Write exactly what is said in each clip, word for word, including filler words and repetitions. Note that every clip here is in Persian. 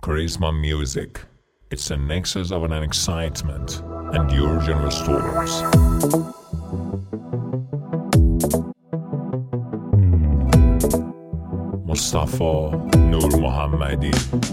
Charisma Music. It's a nexus of an excitement and your general storms. Mustafa Nur Mohammadi.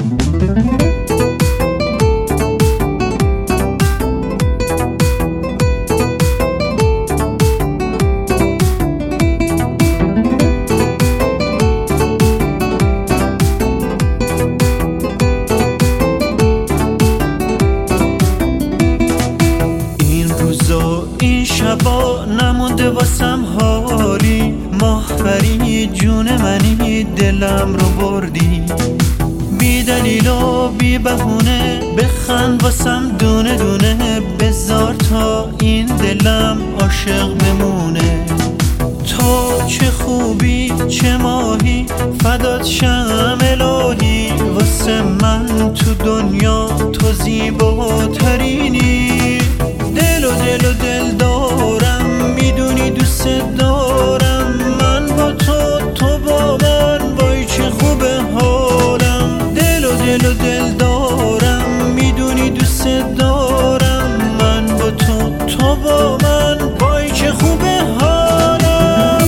این شبا نمونده واسم حالی، ماهوری جون منی، دلم رو بردی بی دلیل و بی بهونه، بخند واسم دونه دونه، بذار تا این دلم عاشق بمونه. تو چه خوبی چه ماهی، فدات شم الهی، واسه من تو دنیا تو زیباترینی. دل و دل و دل دارم، میدونی دوست دارم، من با تو تو با من، وای چه خوبه حالم. دل و دل و دل دارم، میدونی دوست دارم، من با تو تو با من، وای چه خوبه حالم.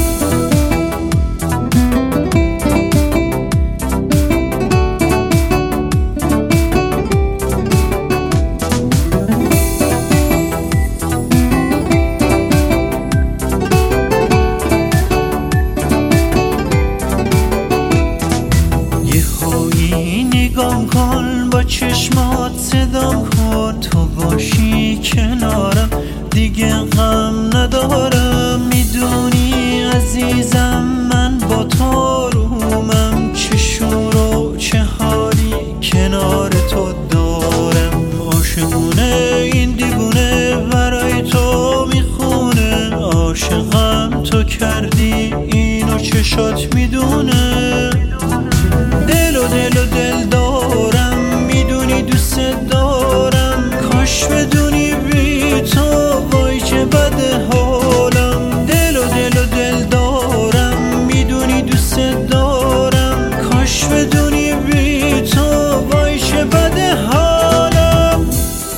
نگام کن با چشمات، صدام کن، تو باشی کنارم دیگه غم ندارم. میدونی عزیزم من با تو رومم، چه شور و چه حالی کنار تو دارم. عاشقونه این دیوونه برای تو میخونه، عاشقم تو کردی اینو چشات میدونه. دل و دل و دل دارم، میدونی دوست دارم، کاش بدونی بی تو وای چه بده حالم. دل و دل و دل دارم، میدونی دوست دارم، کاش بدونی بی تو وای چه بده حالم.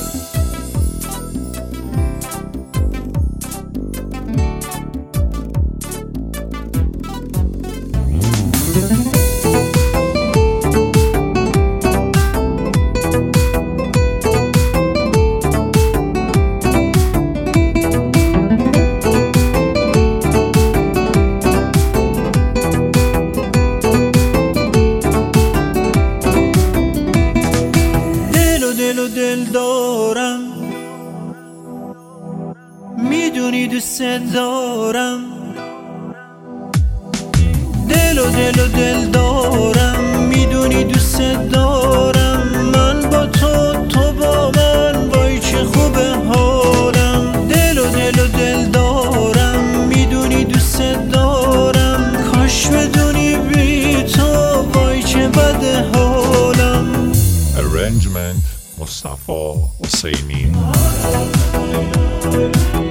دل و دل دارم، میدونی دوست دارم. دل و دل و دل دارم، میدونی دوست دارم، من با تو تو با من، وای چه خوبه حالم. دل و دل و دل دارم، میدونی دوست دارم، کاش بدونی بی تو وای چه بده حالم. Arrangement Mustafa Husseini.